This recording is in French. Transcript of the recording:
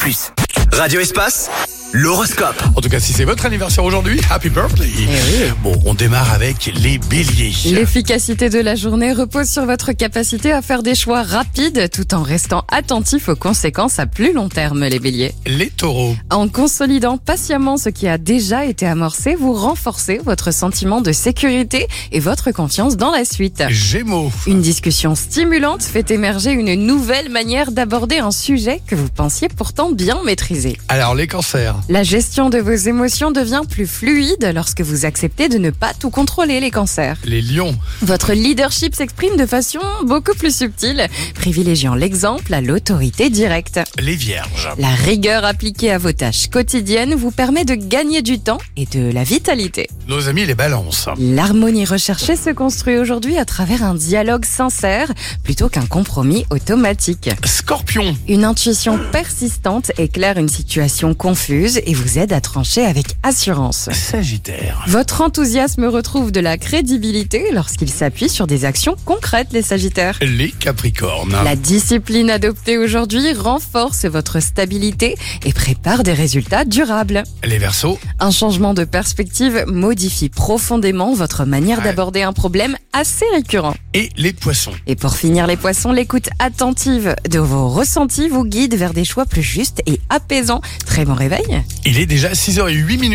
Radio Espace, l'horoscope. En tout cas, si c'est votre anniversaire aujourd'hui, happy birthday. Bon, on démarre avec les béliers. L'efficacité de la journée repose sur votre capacité à faire des choix rapides tout en restant attentif aux conséquences à plus long terme, les béliers. Les taureaux. En consolidant patiemment ce qui a déjà été amorcé, vous renforcez votre sentiment de sécurité et votre confiance dans la suite. Gémeaux. Une discussion stimulante fait émerger une nouvelle manière d'aborder un sujet que vous pensiez pourtant bien maîtriser. Alors, les cancers. La gestion de vos émotions devient plus fluide lorsque vous acceptez de ne pas tout contrôler, les cancers. Les lions. Votre leadership s'exprime de façon beaucoup plus subtile, privilégiant l'exemple à l'autorité directe. Les vierges. La rigueur appliquée à vos tâches quotidiennes vous permet de gagner du temps et de la vitalité. Nos amis les balances. L'harmonie recherchée se construit aujourd'hui à travers un dialogue sincère plutôt qu'un compromis automatique. Scorpion. Une intuition persistante éclaire une situation confuse et vous aide à trancher avec assurance. Sagittaire. Votre enthousiasme retrouve de la crédibilité lorsqu'il s'appuie sur des actions concrètes, les Sagittaires. Les capricornes. La discipline adoptée aujourd'hui renforce votre stabilité et prépare des résultats durables. Les verseaux. Un changement de perspective modifie profondément votre manière d'aborder un problème assez récurrent. Et les poissons. Et pour finir, les poissons, l'écoute attentive de vos ressentis vous guide vers des choix plus justes et apaisants. Très bon réveil. Il est déjà 6h08.